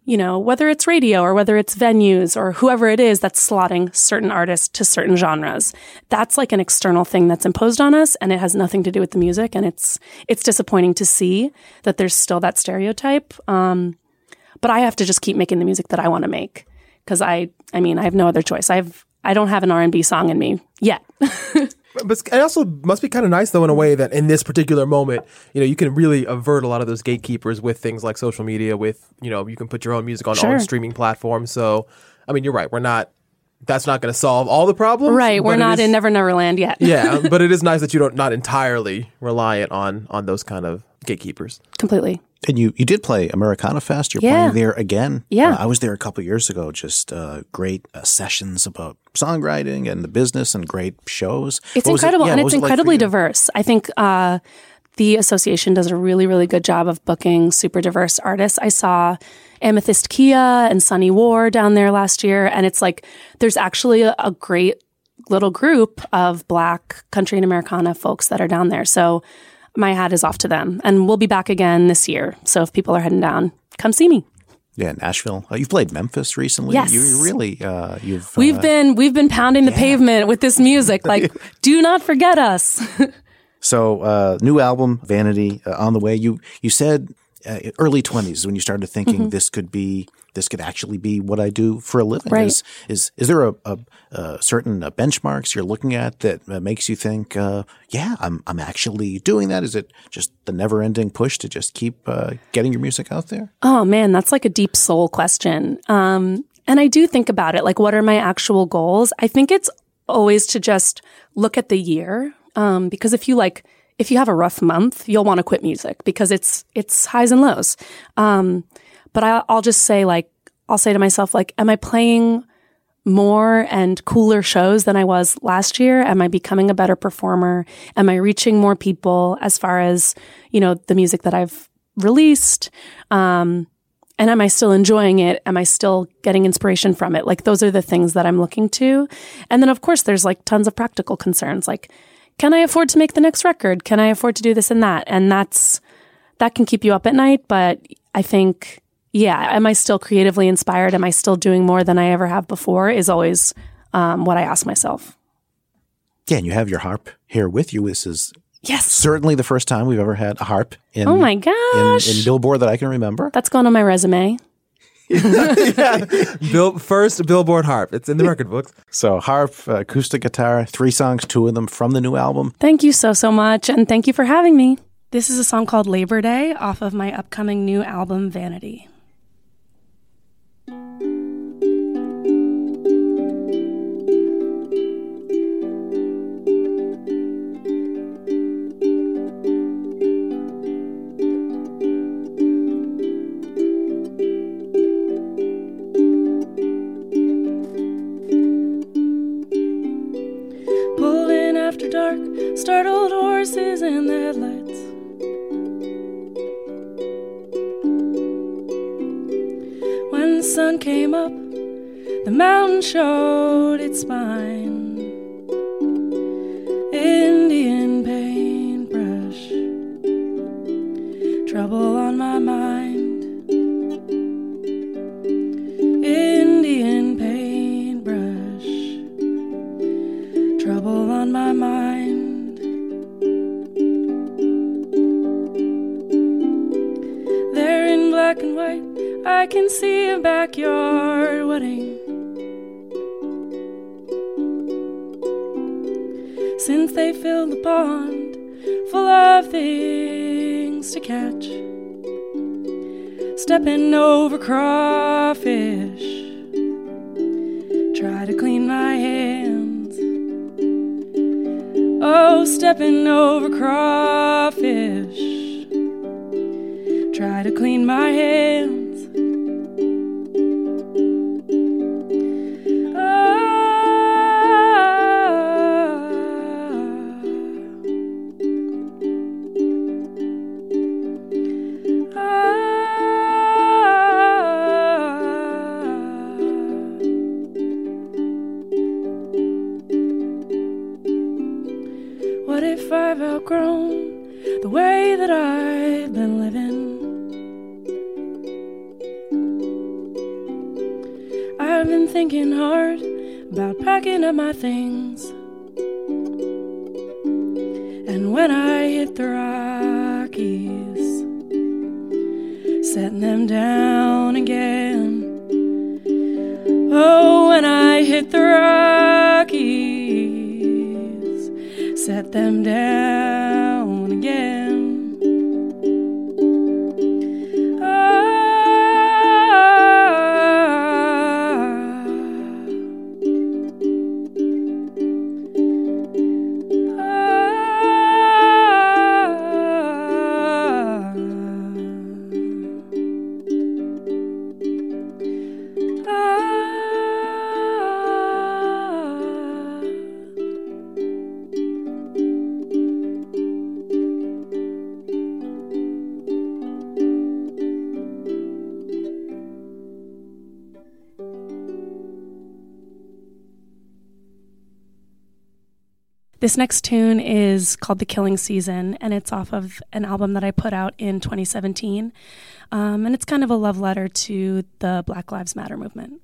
you know, whether it's radio or whether it's venues or whoever it is that's slotting certain artists to certain genres. That's like an external thing that's imposed on us, and it has nothing to do with the music. And it's it's disappointing to see that there's still that stereotype. Um, but I have to just keep making the music that I want to make, because I, I mean, I have no other choice. I've I don't have an R and B song in me yet. But it also must be kind of nice, though, in a way that in this particular moment, you know, you can really avert a lot of those gatekeepers with things like social media, with, you know, you can put your own music on Sure. all streaming platforms. So, I mean, you're right. We're not, that's not going to solve all the problems. Right. We're but it not is- in Never Never Land yet. Yeah. But it is nice that you don't, not entirely reliant on, on those kind of gatekeepers. Completely. And you, you did play Americana Fest. You're Yeah. playing there again. Yeah. Uh, I was there a couple of years ago. Just uh, great uh, sessions about songwriting and the business and great shows. It's What was it- incredible, yeah, and what it's was it like for incredibly you? diverse. I think uh, the association does a really, really good job of booking super diverse artists. I saw Amethyst Kia and Sunny War down there last year, and it's like there's actually a, a great little group of Black country and Americana folks that are down there. So my hat is off to them, and we'll be back again this year. So if people are heading down, come see me. Yeah, Nashville. Uh, you've played Memphis recently. Yes. You you really, uh, you've. We've uh, been we've been pounding the pavement with this music. Like, do not forget us. So, uh, new album, Vanity, uh, on the way. You you said uh, early twenties when you started thinking Mhm. this could be this could actually be what I do for a living. Right. Is is is there a, a, a certain uh, benchmarks you're looking at that uh, makes you think, uh, yeah, I'm I'm actually doing that? Is it just the never ending push to just keep uh, getting your music out there? Oh man, that's like a deep soul question. Um, and I do think about it, like, what are my actual goals? I think it's always to just look at the year. Um, because if you like, if you have a rough month, you'll want to quit music because it's, it's highs and lows. Um, but I, I'll just say, like, I'll say to myself, like, am I playing more and cooler shows than I was last year? Am I becoming a better performer? Am I reaching more people as far as, you know, the music that I've released? Um, and am I still enjoying it? Am I still getting inspiration from it? Like, those are the things that I'm looking to. And then, of course, there's like tons of practical concerns. Like, can I afford to make the next record? Can I afford to do this and that? And that's, that can keep you up at night. But I think, yeah, am I still creatively inspired? Am I still doing more than I ever have before? Is always um, what I ask myself. Yeah, and you have your harp here with you. This is yes, certainly the first time we've ever had a harp in, oh my in, gosh. in Billboard that I can remember. That's going on my resume. yeah, Bill, first Billboard harp. It's in the record books. So harp, uh, acoustic guitar, three songs, two of them from the new album. Thank you so, so much. And thank you for having me. This is a song called Labor Day off of my upcoming new album, Vanity. Pulled in after dark, startled horses in the headlights. When the sun came up, the mountain showed its spine. Indian paintbrush, trouble on my mind. Indian paintbrush, trouble on my mind. There in black and white, I can see a backyard wedding. Since they filled the pond full of things to catch, stepping over crawfish, try to clean my hands. Oh, stepping over crawfish, try to clean my hands. What if I've outgrown the way that I've been living? thinking hard about packing up my things. And when I hit the Rockies, setting them down again. Oh, when I hit the Rockies, set them down again. This next tune is called The Killing Season, and it's off of an album that I put out in twenty seventeen. Um, and it's kind of a love letter to the Black Lives Matter movement.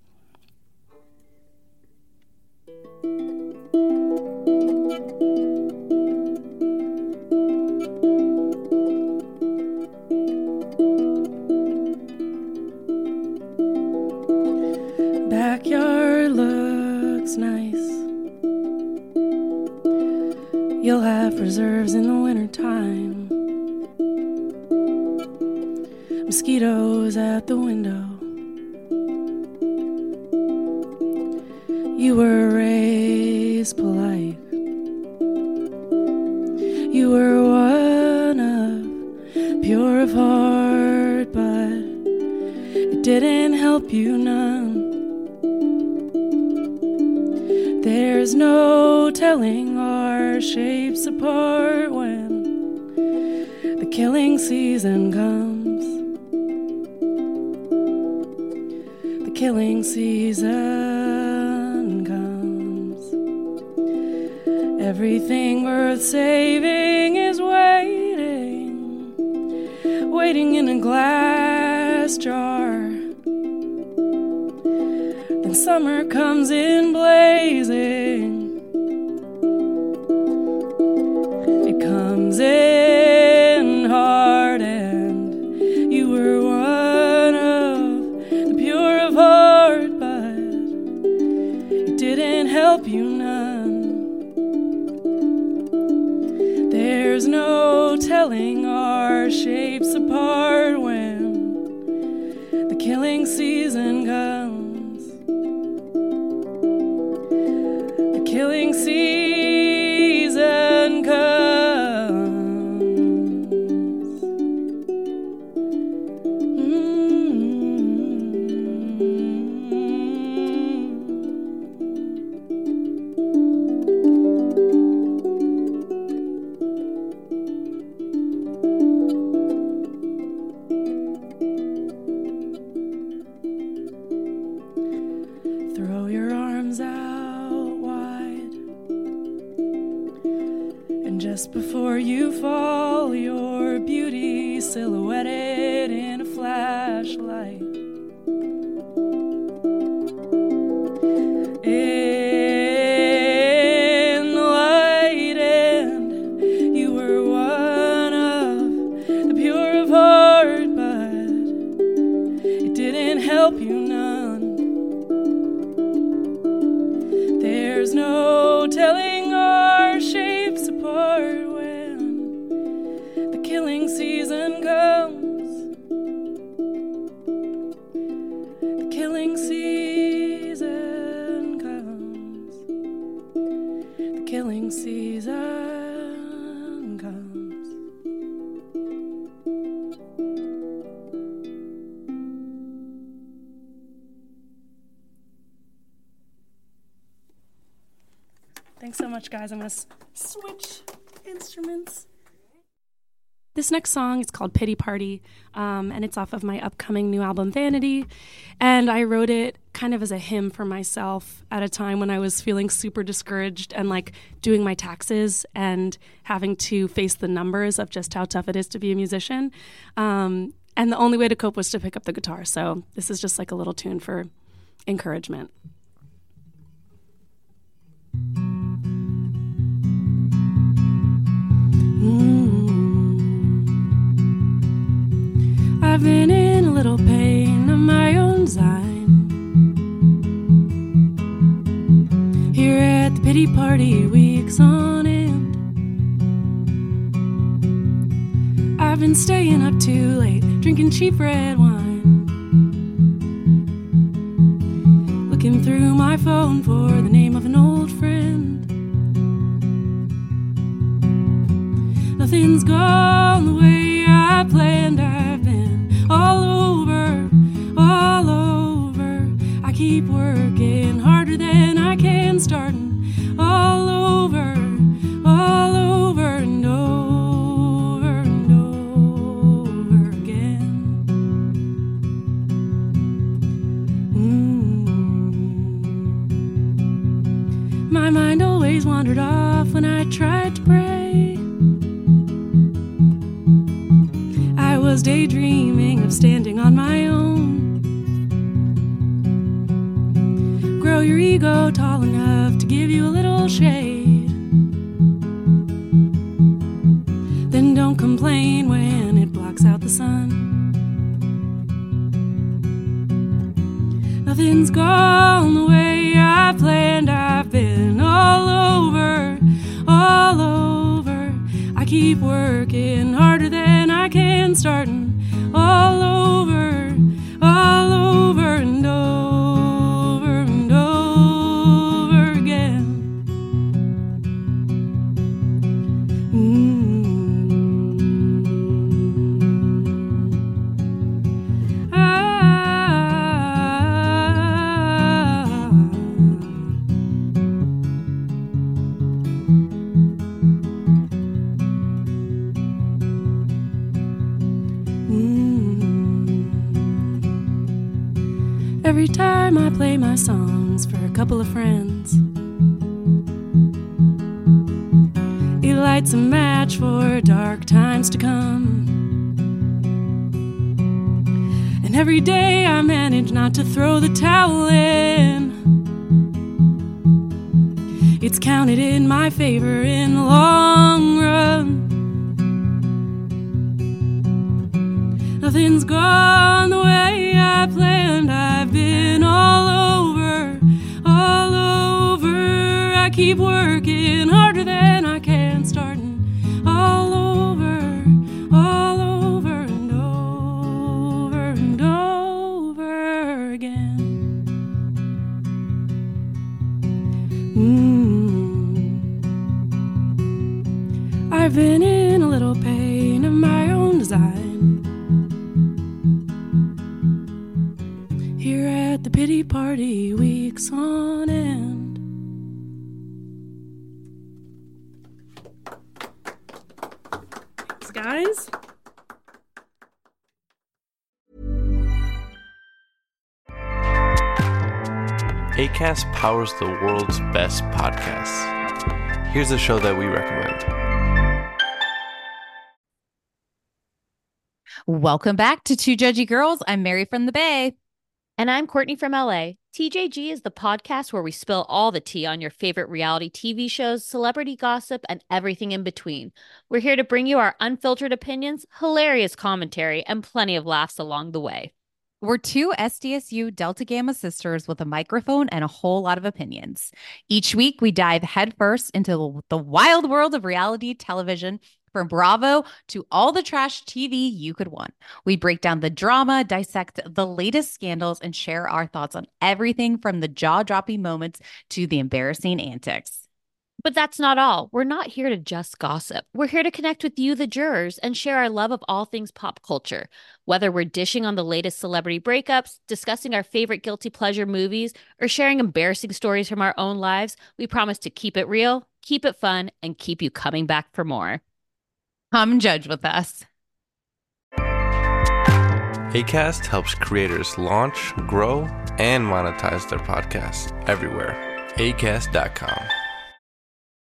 Backyard looks nice. You'll have reserves in the wintertime. Mosquitoes at the window. You were raised polite. You were one of pure of heart, but it didn't help you none. There's no telling our shapes apart when the killing season comes. The killing season comes. Everything worth saving is waiting, waiting in a glass jar. Then summer comes in blazing. It comes in hard, and you were one of the pure of heart, but it didn't help you none. There's no telling our shapes apart when the killing season comes. The killing season comes. Throw your arms out wide, and just before you fall, your beauty silhouetted in a flashlight. In the light, and you were one of the pure of heart, but it didn't help you none. There's no telling our shapes apart when the killing season comes. The killing season comes. The killing season comes. Thanks so much, guys. I'm going to s- switch instruments. This next song is called Pity Party, um, and it's off of my upcoming new album, Vanity. And I wrote it kind of as a hymn for myself at a time when I was feeling super discouraged and like doing my taxes and having to face the numbers of just how tough it is to be a musician. Um, and the only way to cope was to pick up the guitar. So this is just like a little tune for encouragement. pity party weeks on end. I've been staying up too late, drinking cheap red wine, looking through my phone for the name of an old friend. Nothing's gone the way I planned. I've been all over, all over. I keep working harder than I can, starting all over, all over and over and over again. Mm. My mind always wandered off when I tried to pray. I was daydreaming of standing on my own. Grow your ego tall enough to give you a little shade. Then don't complain when it blocks out the sun. Nothing's gone the way I planned. I've been all over, all over. I keep working harder than I can, starting all over, all over and over and over again. Mm. Ah. Every time I play my songs for a couple of friends, it lights a match for dark times to come. And every day I manage not to throw the towel in. It's counted in my favor in the long run. Nothing's gone the way I planned. I've been all over, all over. I keep working harder than I can, starting all over, all over and over and over again. Mm. I've been in a little pain of my own design. Here at the pity party weeks on end. Thanks, guys. Acast powers the world's best podcasts. Here's a show that we recommend. Welcome back to Two Judgy Girls. I'm Mary from the Bay. And I'm Courtney from L A. T J G is the podcast where we spill all the tea on your favorite reality T V shows, celebrity gossip, and everything in between. We're here to bring you our unfiltered opinions, hilarious commentary, and plenty of laughs along the way. We're two S D S U Delta Gamma sisters with a microphone and a whole lot of opinions. Each week, we dive headfirst into the wild world of reality television, from Bravo to all the trash T V you could want. We break down the drama, dissect the latest scandals, and share our thoughts on everything from the jaw-dropping moments to the embarrassing antics. But that's not all. We're not here to just gossip. We're here to connect with you, the jurors, and share our love of all things pop culture. Whether we're dishing on the latest celebrity breakups, discussing our favorite guilty pleasure movies, or sharing embarrassing stories from our own lives, we promise to keep it real, keep it fun, and keep you coming back for more. Come judge with us. Acast helps creators launch, grow, and monetize their podcasts everywhere. acast dot com.